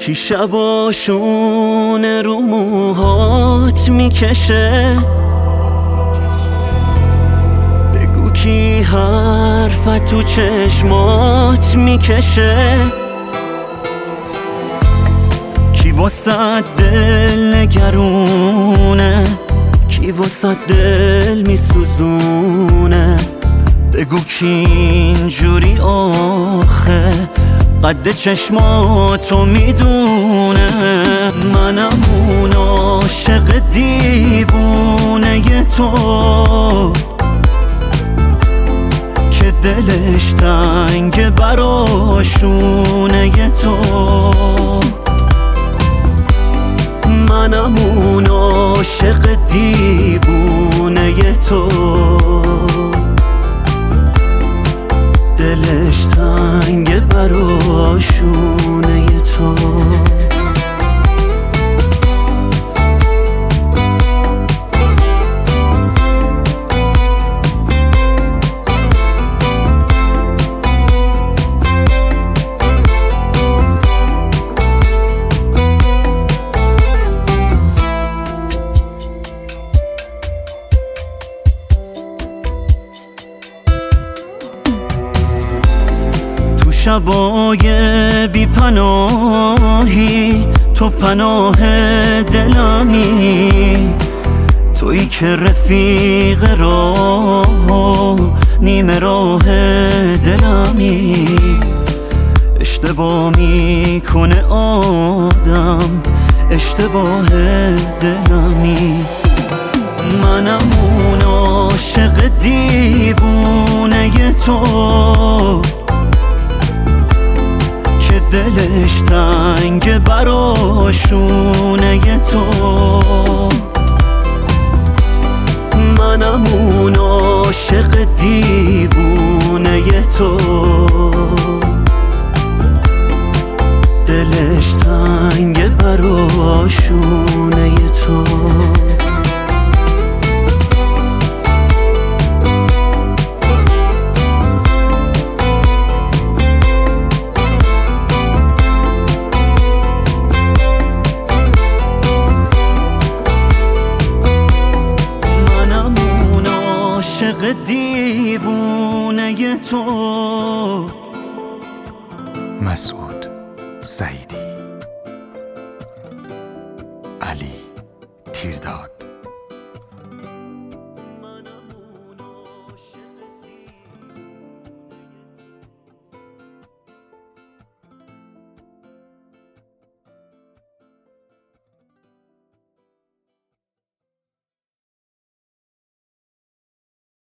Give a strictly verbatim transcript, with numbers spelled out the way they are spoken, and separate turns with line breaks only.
کی شباشون رو موهات میکشه؟ بگو کی حرفت تو چشمات میکشه؟ کی واسه دل نگرونه؟ کی واسه دل میسوزونه؟ بگو کی اینجوری آخه قد چشماتو میدونه؟ منم اون عاشق دیوونه تو که دلش تنگ براشونه تو. منم اون عاشق دیوونه تو دلش تنگ براشونه تو. شبای بی پناهی تو پناه دلمی، تویی که رفیق راه نیمه راه دلمی. اشتباه میکنه آدم اشتباه دلمی. منم اون عاشق دیوونه تو دلش تنگ براشونه تو. منم اون عاشق دیوونه تو دلش تنگ براشونه تو. عاشق دیوونه تو.
مسعود سعیدی، علی تیرداد.